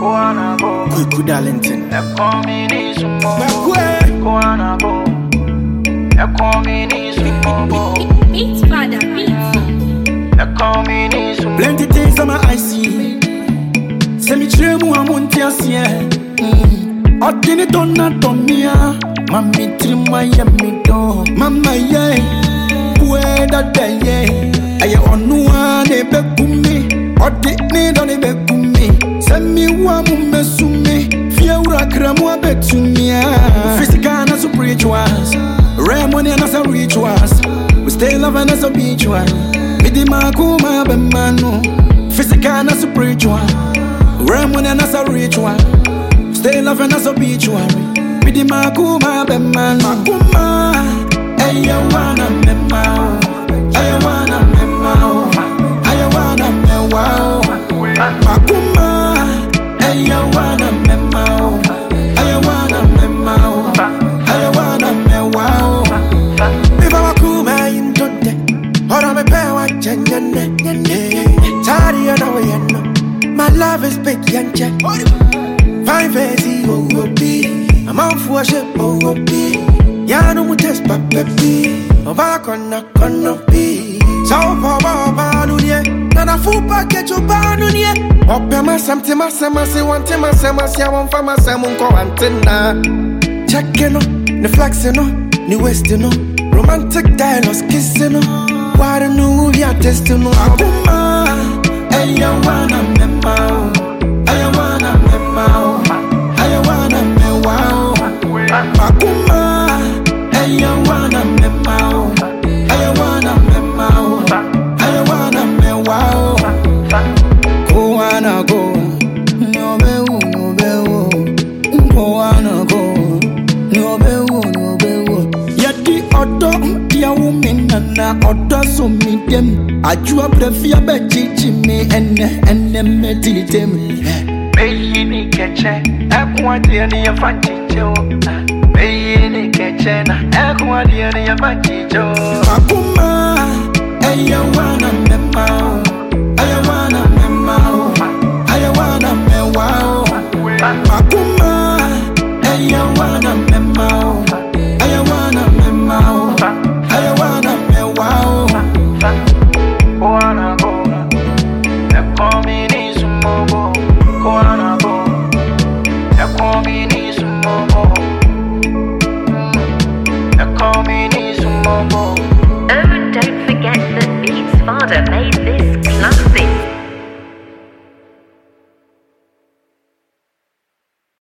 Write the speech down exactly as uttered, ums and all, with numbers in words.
Quick Darlington. Plenty things on my I see. Send me tremu amunti asie. Odini donna domia. Mami trima yemi do. Mama ye. Where that day ye. Aye onua ne be kumi. Odini doni be kumi. Send me wamu mesumi. Fia ura kremwa betumia. Physical na spirituals. Remoni na sa rituals. We stay loving as a beach one. Midi makuma be manu. Physical na spiritual. Remoni na sa ritual. Stay loving as a beach one. Midi makuma be manu. Makuma. Aya wana me mao. Aya wana me mao. Aya wana me wow. Makuma. Aya wana me mao. Aya wana me mao. Aya wana me wow. If I wakuma into the ora me pe wa chanyane. Tari ana we no. My love is big yanche. Fine face oh oh be. I'm out for shit oh oh be. Ya no mutes papepi. Oba kona kona be. So for baba nunie. Nana full package of banunie. Ope ma samte ma sama se wante ma sama se won fa ma samun ko antenna. Check no, the flexing no, the wasting no. Romantic dialogues kissing no. Why the new we are testing no. Akuma, aya wana me mao. Aya wana me mao. Aya wana me wow. Akuma, aya wana me mao. Aya wana me mao. Aya wana me wow. Go wanna go. No be wo, no be wo. Go wanna go. No be wo, no be wo. Yadi odo dia woman na odo so mi dem. Ajua prefia be chichi me enne enne me tilitem. Meyi ni keche, ekwa dia ni afanchicho. Meyi ni keche na ekwa dia ni afanchicho. Akuma, eya wa